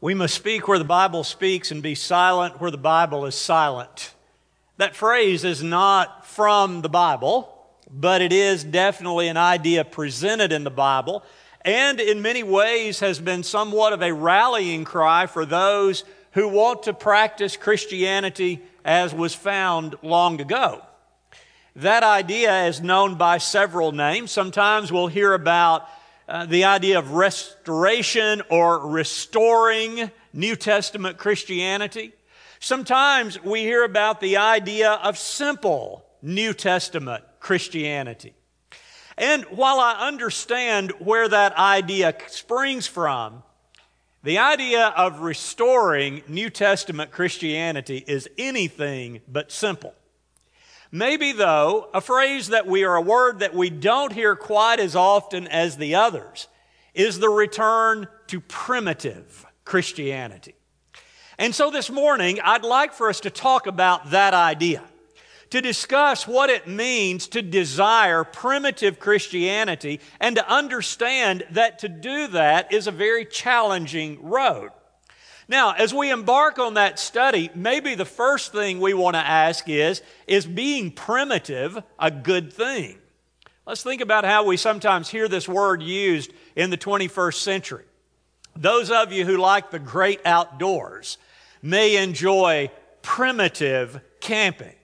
We must speak where the Bible speaks and be silent where the Bible is silent. That phrase is not from the Bible, but it is definitely an idea presented in the Bible, and in many ways has been somewhat of a rallying cry for those who want to practice Christianity as was found long ago. That idea is known by several names. Sometimes we'll hear about the idea of restoration or restoring New Testament Christianity. Sometimes we hear about the idea of simple New Testament Christianity. And while I understand where that idea springs from, the idea of restoring New Testament Christianity is anything but simple. Maybe, though, a word that we don't hear quite as often as the others is the return to primitive Christianity. And so this morning, I'd like for us to talk about that idea, to discuss what it means to desire primitive Christianity and to understand that to do that is a very challenging road. Now, as we embark on that study, maybe the first thing we want to ask is being primitive a good thing? Let's think about how we sometimes hear this word used in the 21st century. Those of you who like the great outdoors may enjoy primitive camping.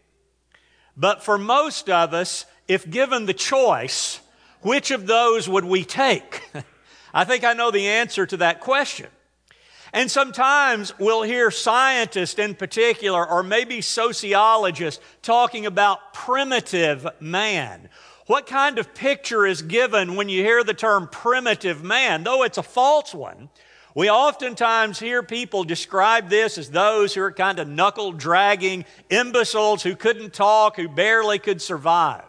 But for most of us, if given the choice, which of those would we take? I think I know the answer to that question. And sometimes we'll hear scientists in particular, or maybe sociologists, talking about primitive man. What kind of picture is given when you hear the term primitive man? Though it's a false one, we oftentimes hear people describe this as those who are kind of knuckle-dragging imbeciles who couldn't talk, who barely could survive.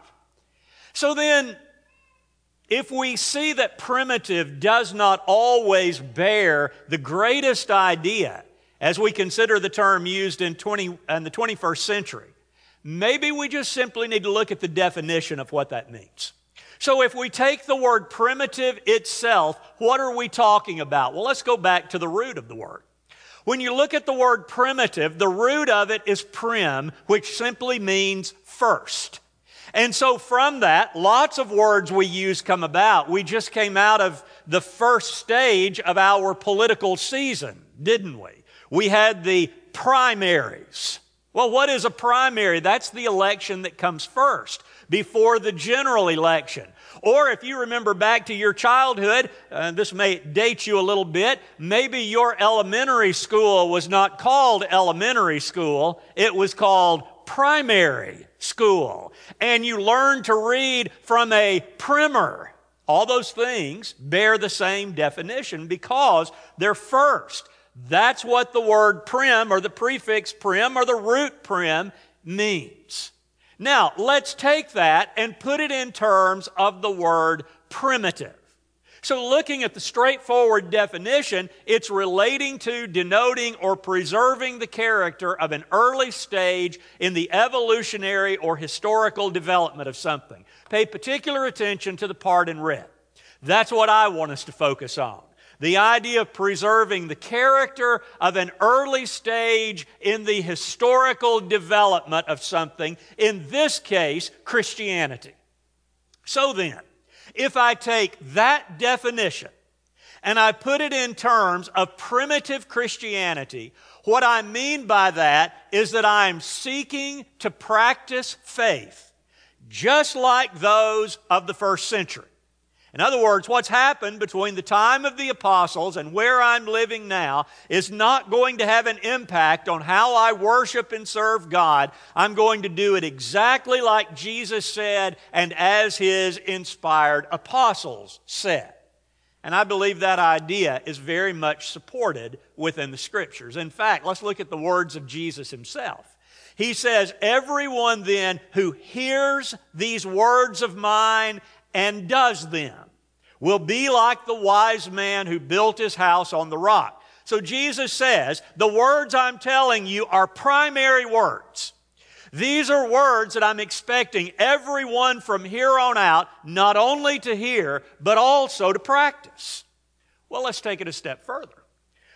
So then, if we see that primitive does not always bear the greatest idea as we consider the term used in the 21st century, maybe we just simply need to look at the definition of what that means. So if we take the word primitive itself, what are we talking about? Well, let's go back to the root of the word. When you look at the word primitive, the root of it is prim, which simply means first. And so from that, lots of words we use come about. We just came out of the first stage of our political season, didn't we? We had the primaries. Well, what is a primary? That's the election that comes first, before the general election. Or if you remember back to your childhood, this may date you a little bit, maybe your elementary school was not called elementary school, it was called primary school. And you learned to read from a primer. All those things bear the same definition because they're first. That's what the word prim or the prefix prim or the root prim means. Now, let's take that and put it in terms of the word primitive. So looking at the straightforward definition, it's relating to, denoting, or preserving the character of an early stage in the evolutionary or historical development of something. Pay particular attention to the part in red. That's what I want us to focus on. The idea of preserving the character of an early stage in the historical development of something, in this case, Christianity. So then, if I take that definition and I put it in terms of primitive Christianity, what I mean by that is that I'm seeking to practice faith just like those of the first century. In other words, what's happened between the time of the apostles and where I'm living now is not going to have an impact on how I worship and serve God. I'm going to do it exactly like Jesus said and as His inspired apostles said. And I believe that idea is very much supported within the Scriptures. In fact, let's look at the words of Jesus Himself. He says, "Everyone then who hears these words of mine and does them will be like the wise man who built his house on the rock." So Jesus says, the words I'm telling you are primary words. These are words that I'm expecting everyone from here on out not only to hear, but also to practice. Well, let's take it a step further.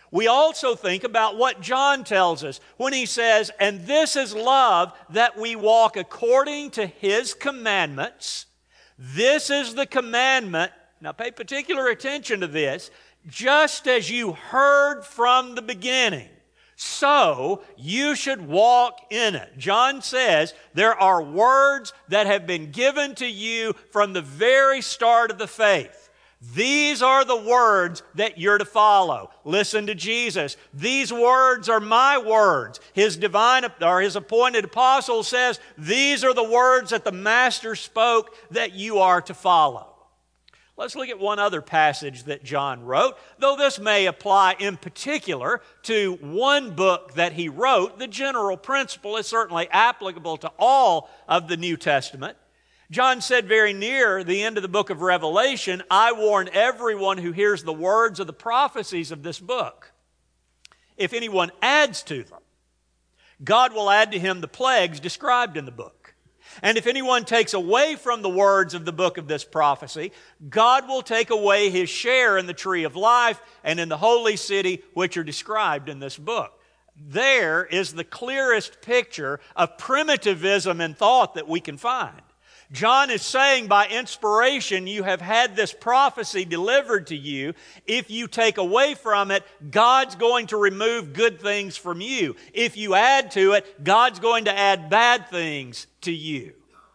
We also think about what John tells us when he says, "And this is love, that we walk according to His commandments. This is the commandment," now pay particular attention to this, "just as you heard from the beginning, so you should walk in it." John says there are words that have been given to you from the very start of the faith. These are the words that you're to follow. Listen to Jesus. "These words are my words." His appointed apostle says, "These are the words that the Master spoke that you are to follow." Let's look at one other passage that John wrote. Though this may apply in particular to one book that he wrote, the general principle is certainly applicable to all of the New Testament. John said very near the end of the book of Revelation, "I warn everyone who hears the words of the prophecies of this book. If anyone adds to them, God will add to him the plagues described in the book. And if anyone takes away from the words of the book of this prophecy, God will take away his share in the tree of life and in the holy city which are described in this book." There is the clearest picture of primitivism in thought that we can find. John is saying by inspiration, you have had this prophecy delivered to you. If you take away from it, God's going to remove good things from you. If you add to it, God's going to add bad things to you.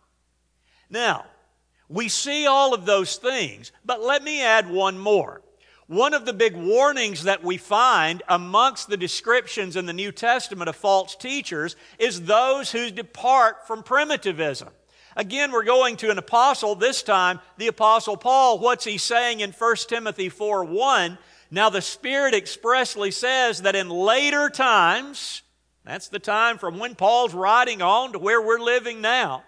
Now, we see all of those things, but let me add one more. One of the big warnings that we find amongst the descriptions in the New Testament of false teachers is those who depart from primitivism. Again, we're going to an apostle, this time the Apostle Paul. What's he saying in 1 Timothy 4:1? "Now the Spirit expressly says that in later times," that's the time from when Paul's writing on to where we're living now,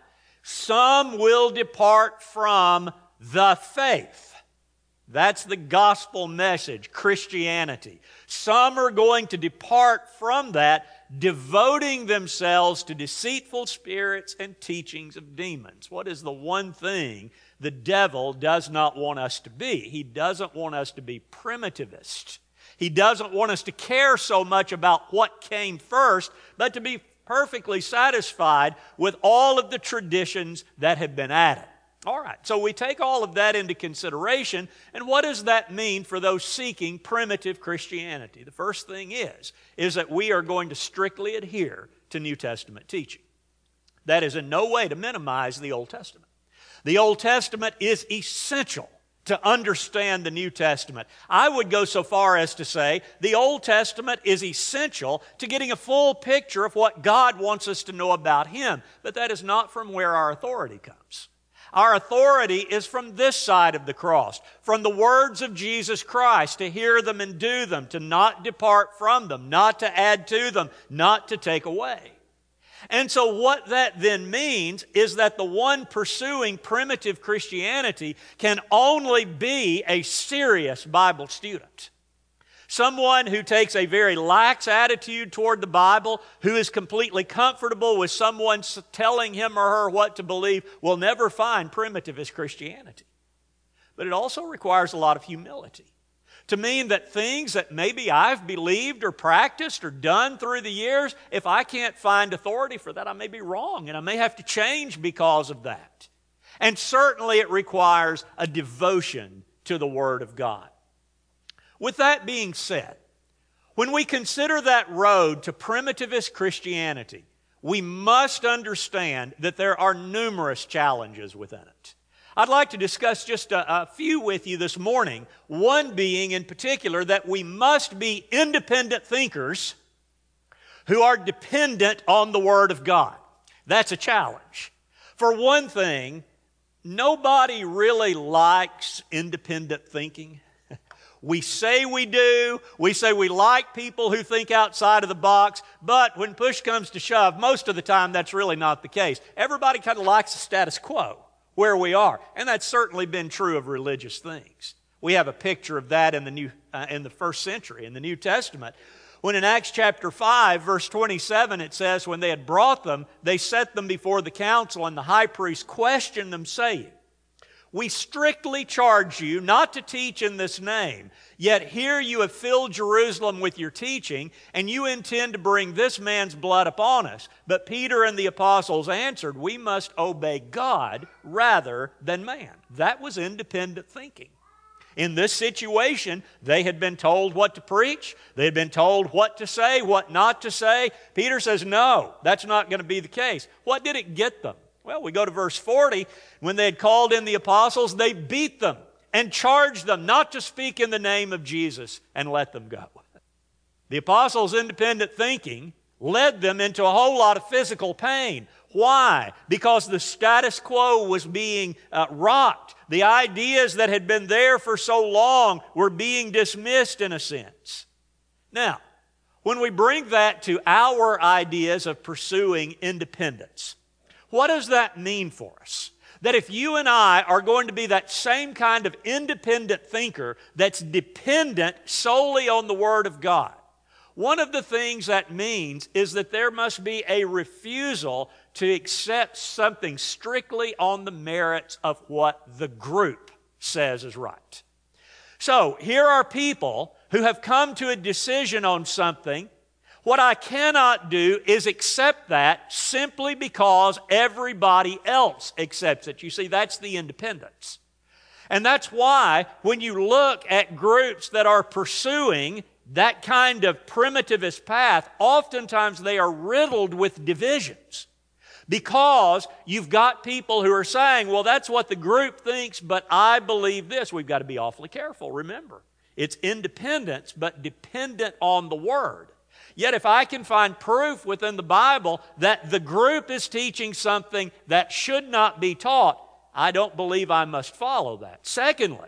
"some will depart from the faith." That's the gospel message, Christianity. Some are going to depart from that, devoting themselves to deceitful spirits and teachings of demons. What is the one thing the devil does not want us to be? He doesn't want us to be primitivist. He doesn't want us to care so much about what came first, but to be perfectly satisfied with all of the traditions that have been added. All right, so we take all of that into consideration, and what does that mean for those seeking primitive Christianity? The first thing is that we are going to strictly adhere to New Testament teaching. That is in no way to minimize the Old Testament. The Old Testament is essential to understand the New Testament. I would go so far as to say the Old Testament is essential to getting a full picture of what God wants us to know about Him, but that is not from where our authority comes. Our authority is from this side of the cross, from the words of Jesus Christ, to hear them and do them, to not depart from them, not to add to them, not to take away. And so what that then means is that the one pursuing primitive Christianity can only be a serious Bible student. Someone who takes a very lax attitude toward the Bible, who is completely comfortable with someone telling him or her what to believe, will never find primitivist Christianity. But it also requires a lot of humility. To mean that things that maybe I've believed or practiced or done through the years, if I can't find authority for that, I may be wrong and I may have to change because of that. And certainly it requires a devotion to the Word of God. With that being said, when we consider that road to primitivist Christianity, we must understand that there are numerous challenges within it. I'd like to discuss just a few with you this morning, one being in particular that we must be independent thinkers who are dependent on the Word of God. That's a challenge. For one thing, nobody really likes independent thinking. We say we do. We say we like people who think outside of the box. But when push comes to shove, most of the time that's really not the case. Everybody kind of likes the status quo where we are. And that's certainly been true of religious things. We have a picture of that in the first century, in the New Testament. When in Acts chapter 5, verse 27, it says, when they had brought them, they set them before the council, and the high priest questioned them, saying, We strictly charge you not to teach in this name. Yet here you have filled Jerusalem with your teaching, and you intend to bring this man's blood upon us. But Peter and the apostles answered, we must obey God rather than man. That was independent thinking. In this situation, they had been told what to preach. They had been told what to say, what not to say. Peter says, no, that's not going to be the case. What did it get them? Well, we go to verse 40. When they had called in the apostles, they beat them and charged them not to speak in the name of Jesus and let them go. The apostles' independent thinking led them into a whole lot of physical pain. Why? Because the status quo was being rocked. The ideas that had been there for so long were being dismissed in a sense. Now, when we bring that to our ideas of pursuing independence, what does that mean for us? That if you and I are going to be that same kind of independent thinker that's dependent solely on the Word of God, one of the things that means is that there must be a refusal to accept something strictly on the merits of what the group says is right. So, here are people who have come to a decision on something. What I cannot do is accept that simply because everybody else accepts it. You see, that's the independence. And that's why when you look at groups that are pursuing that kind of primitivist path, oftentimes they are riddled with divisions. Because you've got people who are saying, well, that's what the group thinks, but I believe this. We've got to be awfully careful, remember. It's independence, but dependent on the Word. Yet if I can find proof within the Bible that the group is teaching something that should not be taught, I don't believe I must follow that. Secondly,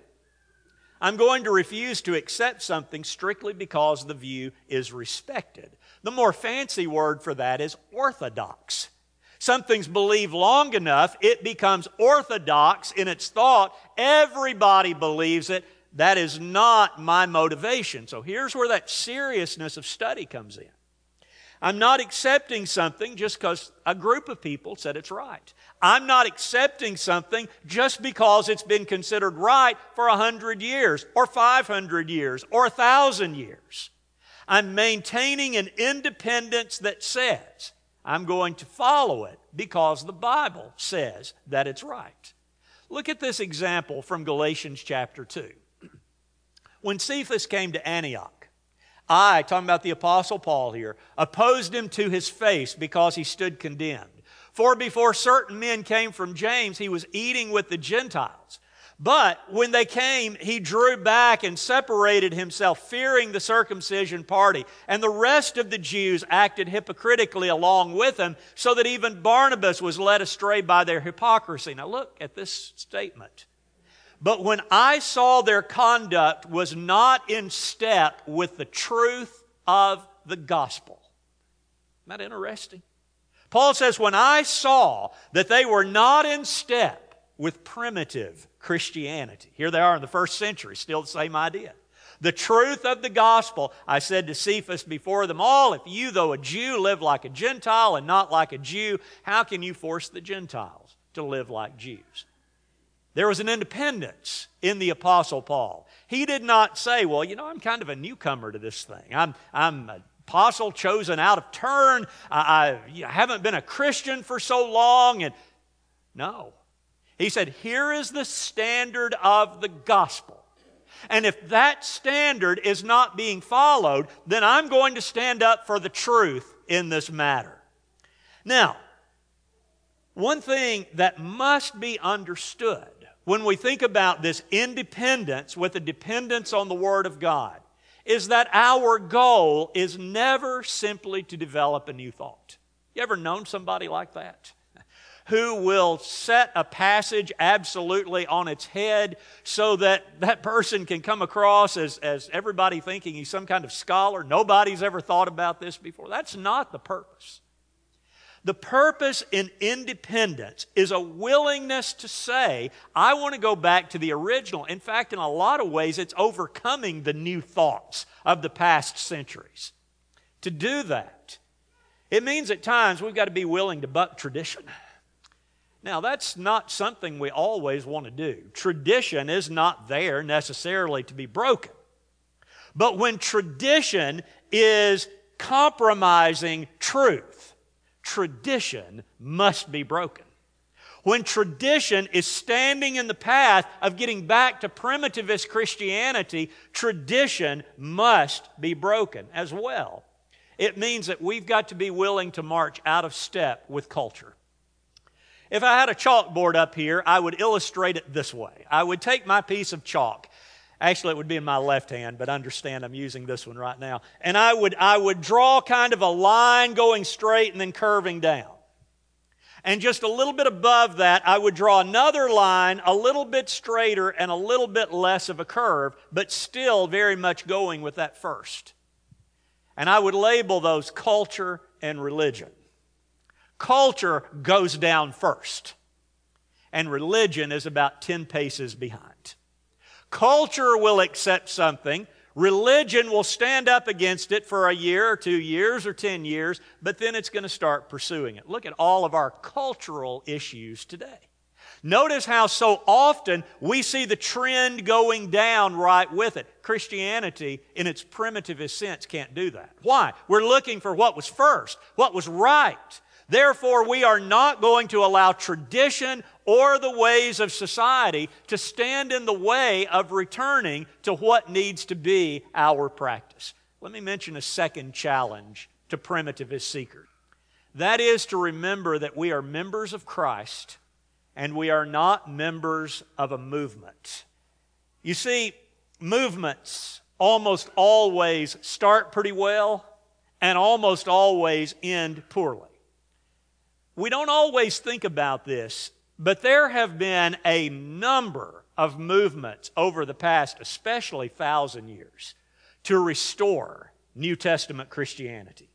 I'm going to refuse to accept something strictly because the view is respected. The more fancy word for that is orthodox. Something's believed long enough, it becomes orthodox in its thought. Everybody believes it. That is not my motivation. So here's where that seriousness of study comes in. I'm not accepting something just because a group of people said it's right. I'm not accepting something just because it's been considered right for 100 years or 500 years or 1,000 years. I'm maintaining an independence that says I'm going to follow it because the Bible says that it's right. Look at this example from Galatians chapter 2. When Cephas came to Antioch, talking about the Apostle Paul here, opposed him to his face because he stood condemned. For before certain men came from James, he was eating with the Gentiles. But when they came, he drew back and separated himself, fearing the circumcision party. And the rest of the Jews acted hypocritically along with him, so that even Barnabas was led astray by their hypocrisy. Now look at this statement. But when I saw their conduct was not in step with the truth of the gospel. Isn't that interesting? Paul says, when I saw that they were not in step with primitive Christianity. Here they are in the first century, still the same idea. The truth of the gospel, I said to Cephas before them all, if you, though a Jew, live like a Gentile and not like a Jew, how can you force the Gentiles to live like Jews? There was an independence in the Apostle Paul. He did not say, well, I'm kind of a newcomer to this thing. I'm an apostle chosen out of turn. I haven't been a Christian for so long. And no. He said, here is the standard of the gospel. And if that standard is not being followed, then I'm going to stand up for the truth in this matter. Now, one thing that must be understood when we think about this independence with a dependence on the Word of God is that our goal is never simply to develop a new thought. You ever known somebody like that? Who will set a passage absolutely on its head so that that person can come across as everybody thinking he's some kind of scholar. Nobody's ever thought about this before. That's not the purpose. The purpose in independence is a willingness to say, I want to go back to the original. In fact, in a lot of ways, it's overcoming the new thoughts of the past centuries. To do that, it means at times we've got to be willing to buck tradition. Now, that's not something we always want to do. Tradition is not there necessarily to be broken. But when tradition is compromising truth, tradition must be broken. When tradition is standing in the path of getting back to primitivist Christianity, tradition must be broken as well. It means that we've got to be willing to march out of step with culture. If I had a chalkboard up here, I would illustrate it this way. I would take my piece of chalk. Actually, it would be in my left hand, but understand I'm using this one right now. And I would draw kind of a line going straight and then curving down. And just a little bit above that, I would draw another line a little bit straighter and a little bit less of a curve, but still very much going with that first. And I would label those culture and religion. Culture goes down first, and religion is about 10 paces behind. Culture will accept something. Religion will stand up against it for a year or 2 years or 10 years, but then it's going to start pursuing it. Look at all of our cultural issues today. Notice how so often we see the trend going down right with it. Christianity, in its primitivist sense, can't do that. Why? We're looking for what was first, what was right. Therefore, we are not going to allow tradition or the ways of society to stand in the way of returning to what needs to be our practice. Let me mention a second challenge to primitivist seekers. That is to remember that we are members of Christ and we are not members of a movement. You see, movements almost always start pretty well and almost always end poorly. We don't always think about this, but there have been a number of movements over the past, especially 1,000 years, to restore New Testament Christianity.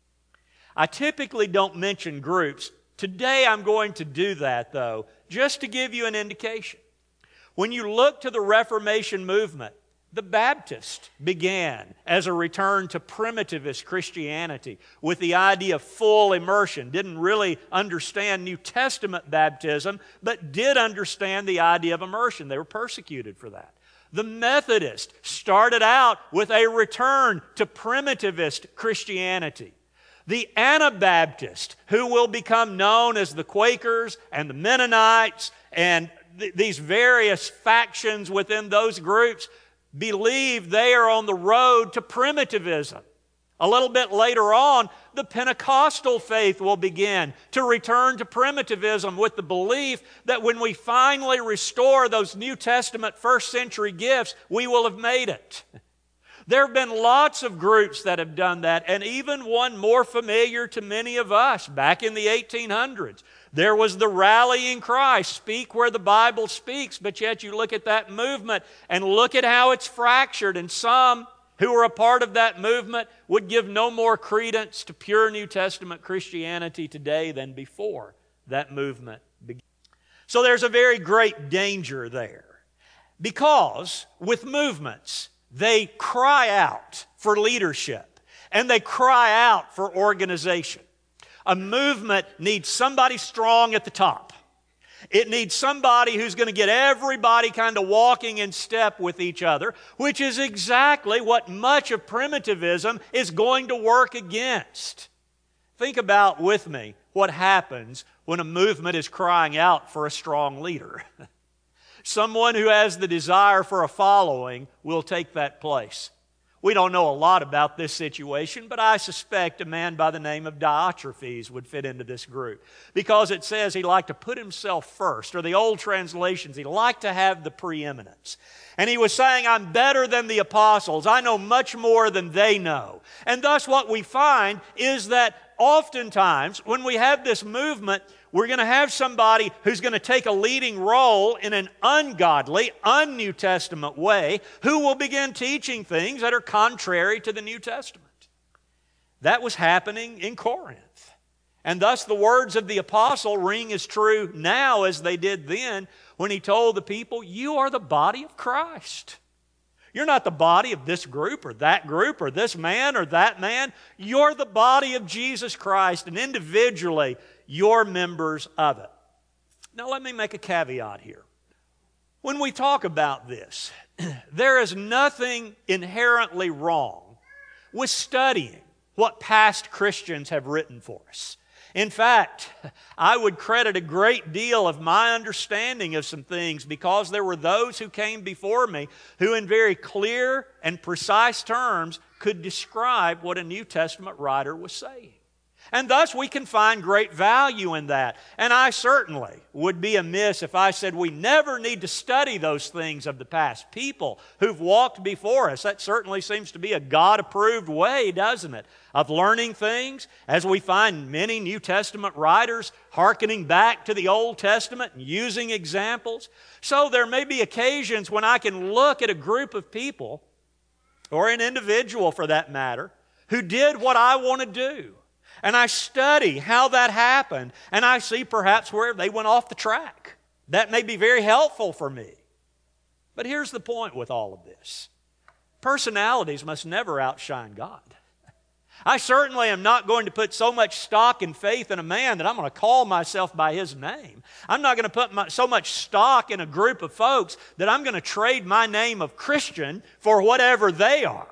I typically don't mention groups. Today I'm going to do that, though, just to give you an indication. When you look to the Reformation movement, the Baptists began as a return to primitivist Christianity with the idea of full immersion. Didn't really understand New Testament baptism, but did understand the idea of immersion. They were persecuted for that. The Methodists started out with a return to primitivist Christianity. The Anabaptists, who will become known as the Quakers and the Mennonites and these various factions within those groups, believe they are on the road to primitivism. A little bit later on, the Pentecostal faith will begin to return to primitivism with the belief that when we finally restore those New Testament first century gifts, we will have made it. There have been lots of groups that have done that, and even one more familiar to many of us back in the 1800s. There was the Rallying Cry, speak where the Bible speaks, but yet you look at that movement and look at how it's fractured, and some who were a part of that movement would give no more credence to pure New Testament Christianity today than before that movement began. So there's a very great danger there, because with movements, they cry out for leadership and they cry out for organization. A movement needs somebody strong at the top. It needs somebody who's going to get everybody kind of walking in step with each other, which is exactly what much of primitivism is going to work against. Think about with me what happens when a movement is crying out for a strong leader. Someone who has the desire for a following will take that place. We don't know a lot about this situation, but I suspect a man by the name of Diotrephes would fit into this group, because it says he liked to put himself first, or the old translations, he liked to have the preeminence. And he was saying, I'm better than the apostles. I know much more than they know. And thus what we find is that oftentimes when we have this movement, we're going to have somebody who's going to take a leading role in an ungodly, un-New Testament way, who will begin teaching things that are contrary to the New Testament. That was happening in Corinth. And thus the words of the apostle ring as true now as they did then when he told the people, you are the body of Christ. You're not the body of this group or this man or that man. You're the body of Jesus Christ, and individually, you're members of it. Now let me make a caveat here. When we talk about this, there is nothing inherently wrong with studying what past Christians have written for us. In fact, I would credit a great deal of my understanding of some things because there were those who came before me who in very clear and precise terms could describe what a New Testament writer was saying. And thus we can find great value in that. And I certainly would be amiss if I said we never need to study those things of the past. People who've walked before us, that certainly seems to be a God-approved way, doesn't it, of learning things, as we find many New Testament writers hearkening back to the Old Testament and using examples. So there may be occasions when I can look at a group of people, or an individual for that matter, who did what I want to do. And I study how that happened, and I see perhaps where they went off the track. That may be very helpful for me. But here's the point with all of this. Personalities must never outshine God. I certainly am not going to put so much stock and faith in a man that I'm going to call myself by his name. I'm not going to put so much stock in a group of folks that I'm going to trade my name of Christian for whatever they are.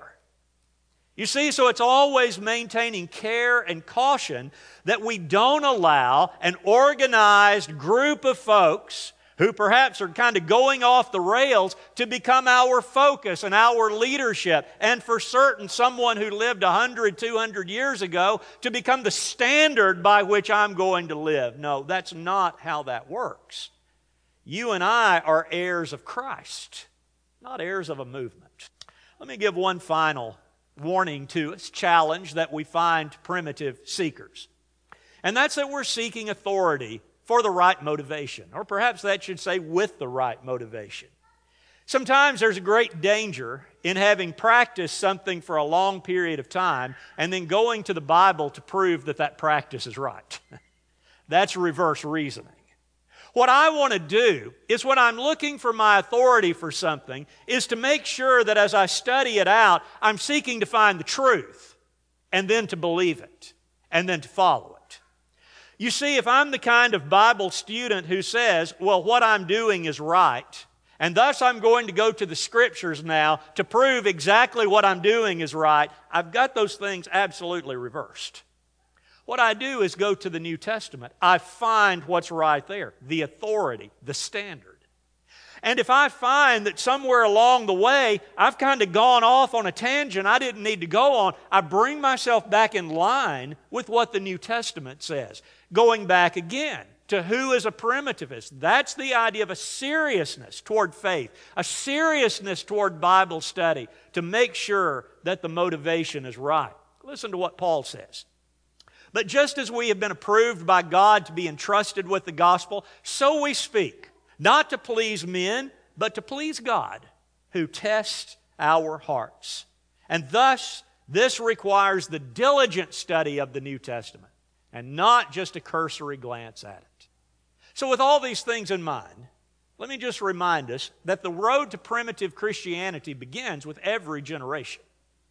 You see, so it's always maintaining care and caution that we don't allow an organized group of folks who perhaps are kind of going off the rails to become our focus and our leadership, and for certain someone who lived 100, 200 years ago to become the standard by which I'm going to live. No, that's not how that works. You and I are heirs of Christ, not heirs of a movement. Let me give one final warning to us, challenge that we find primitive seekers. And that's that we're seeking authority for the right motivation, or perhaps that should say with the right motivation. Sometimes there's a great danger in having practiced something for a long period of time and then going to the Bible to prove that that practice is right. That's reverse reasoning. What I want to do is when I'm looking for my authority for something is to make sure that as I study it out, I'm seeking to find the truth and then to believe it and then to follow it. You see, if I'm the kind of Bible student who says, well, what I'm doing is right, and thus I'm going to go to the Scriptures now to prove exactly what I'm doing is right, I've got those things absolutely reversed. What I do is go to the New Testament. I find what's right there, the authority, the standard. And if I find that somewhere along the way I've kind of gone off on a tangent I didn't need to go on, I bring myself back in line with what the New Testament says. Going back again to who is a primitivist. That's the idea of a seriousness toward faith, a seriousness toward Bible study to make sure that the motivation is right. Listen to what Paul says. But just as we have been approved by God to be entrusted with the gospel, so we speak, not to please men, but to please God, who tests our hearts. And thus, this requires the diligent study of the New Testament, and not just a cursory glance at it. So with all these things in mind, let me just remind us that the road to primitive Christianity begins with every generation.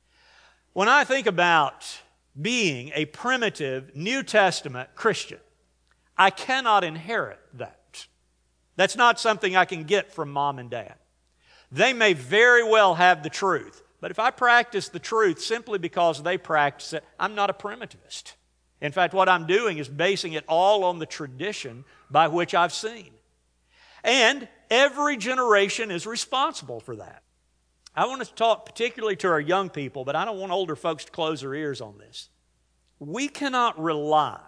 When I think about being a primitive New Testament Christian, I cannot inherit that. That's not something I can get from mom and dad. They may very well have the truth, but if I practice the truth simply because they practice it, I'm not a primitivist. In fact, what I'm doing is basing it all on the tradition by which I've seen. And every generation is responsible for that. I want to talk particularly to our young people, but I don't want older folks to close their ears on this. We cannot rely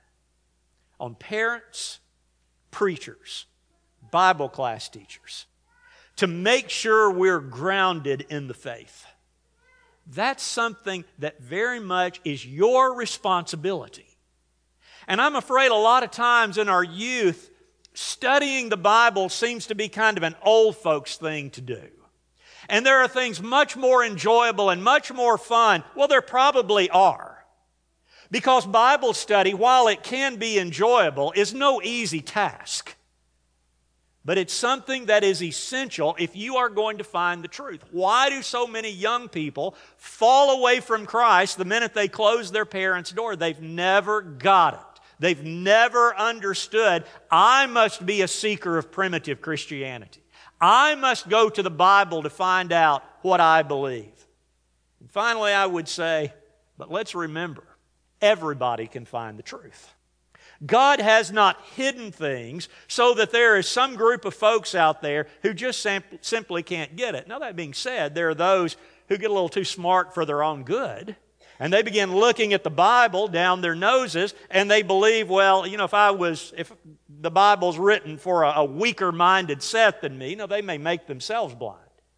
on parents, preachers, Bible class teachers to make sure we're grounded in the faith. That's something that very much is your responsibility. And I'm afraid a lot of times in our youth, studying the Bible seems to be kind of an old folks thing to do. And there are things much more enjoyable and much more fun. Well, there probably are. Because Bible study, while it can be enjoyable, is no easy task. But it's something that is essential if you are going to find the truth. Why do so many young people fall away from Christ the minute they close their parents' door? They've never got it. They've never understood, I must be a seeker of primitive Christianity. I must go to the Bible to find out what I believe. And finally, I would say, but let's remember, everybody can find the truth. God has not hidden things so that there is some group of folks out there who just simply can't get it. Now, that being said, there are those who get a little too smart for their own good, and they begin looking at the Bible down their noses, and they believe, well, you know, if the Bible's written for a weaker-minded set than me, they may make themselves blind.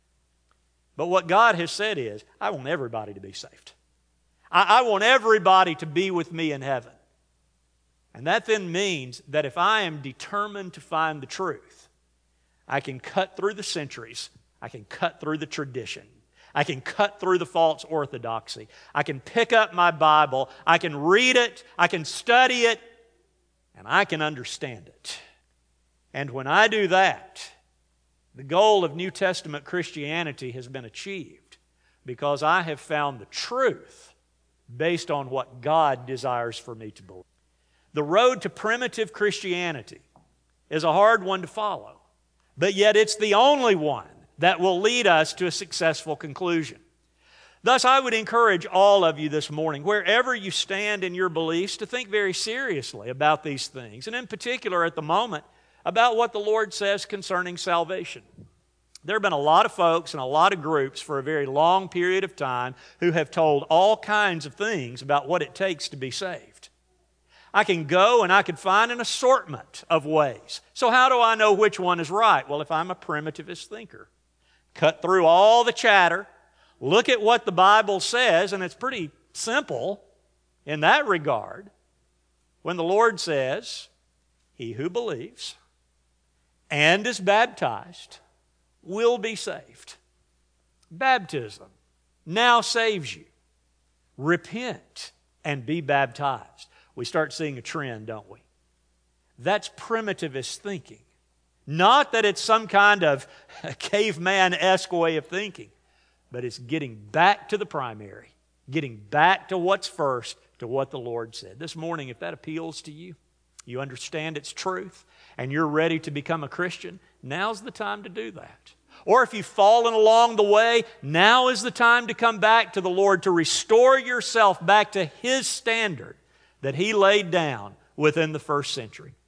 But what God has said is, I want everybody to be saved. I want everybody to be with me in heaven. And that then means that if I am determined to find the truth, I can cut through the centuries, I can cut through the tradition, I can cut through the false orthodoxy, I can pick up my Bible, I can read it, I can study it, and I can understand it. And when I do that, the goal of New Testament Christianity has been achieved because I have found the truth based on what God desires for me to believe. The road to primitive Christianity is a hard one to follow, but yet it's the only one that will lead us to a successful conclusion. Thus, I would encourage all of you this morning, wherever you stand in your beliefs, to think very seriously about these things, and in particular at the moment, about what the Lord says concerning salvation. There have been a lot of folks and a lot of groups for a very long period of time who have told all kinds of things about what it takes to be saved. I can go and I can find an assortment of ways. So how do I know which one is right? Well, if I'm a primitivist thinker, cut through all the chatter, look at what the Bible says, and it's pretty simple in that regard. When the Lord says, he who believes and is baptized will be saved. Baptism now saves you. Repent and be baptized. We start seeing a trend, don't we? That's primitivist thinking. Not that it's some kind of caveman-esque way of thinking, but it's getting back to the primary, getting back to what's first, to what the Lord said. This morning, if that appeals to you, you understand its truth, and you're ready to become a Christian, now's the time to do that. Or if you've fallen along the way, now is the time to come back to the Lord, to restore yourself back to His standard that He laid down within the first century.